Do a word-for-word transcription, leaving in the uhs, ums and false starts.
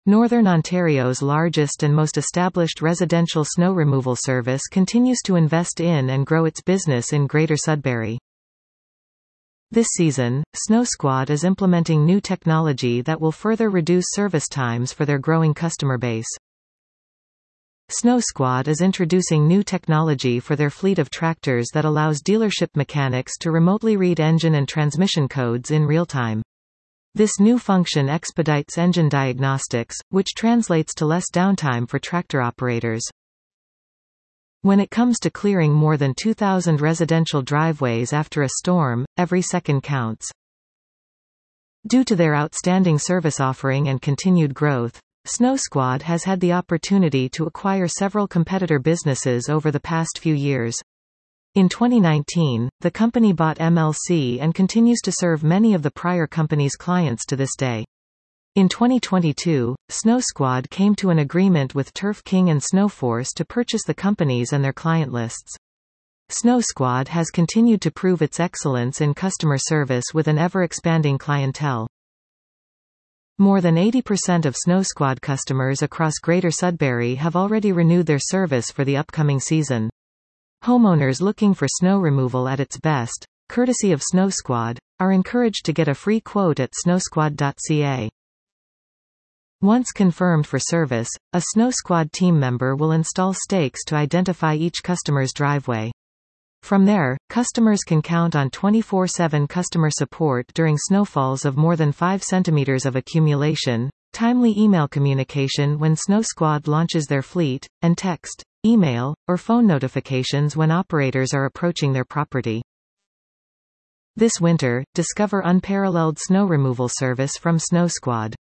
Northern Ontario's largest and most established residential snow removal service continues to invest in and grow its business in Greater Sudbury. This season, Snow Squad is implementing new technology that will further reduce service times for their growing customer base. Snow Squad is introducing new technology for their fleet of tractors that allows dealership mechanics to remotely read engine and transmission codes in real time. This new function expedites engine diagnostics, which translates to less downtime for tractor operators. When it comes to clearing more than two thousand residential driveways after a storm, every second counts. Due to their outstanding service offering and continued growth, Snow Squad has had the opportunity to acquire several competitor businesses over the past few years. In twenty nineteen, the company bought M L C and continues to serve many of the prior company's clients to this day. In twenty twenty-two, Snow Squad came to an agreement with Turf King and Snowforce to purchase the companies and their client lists. Snow Squad has continued to prove its excellence in customer service with an ever-expanding clientele. More than eighty percent of Snow Squad customers across Greater Sudbury have already renewed their service for the upcoming season. Homeowners looking for snow removal at its best, courtesy of Snow Squad, are encouraged to get a free quote at snow squad dot c a. Once confirmed for service, a Snow Squad team member will install stakes to identify each customer's driveway. From there, customers can count on twenty-four seven customer support during snowfalls of more than five centimeters of accumulation, timely email communication when Snow Squad launches their fleet, and text, email, or phone notifications when operators are approaching their property. This winter, discover unparalleled snow removal service from Snow Squad.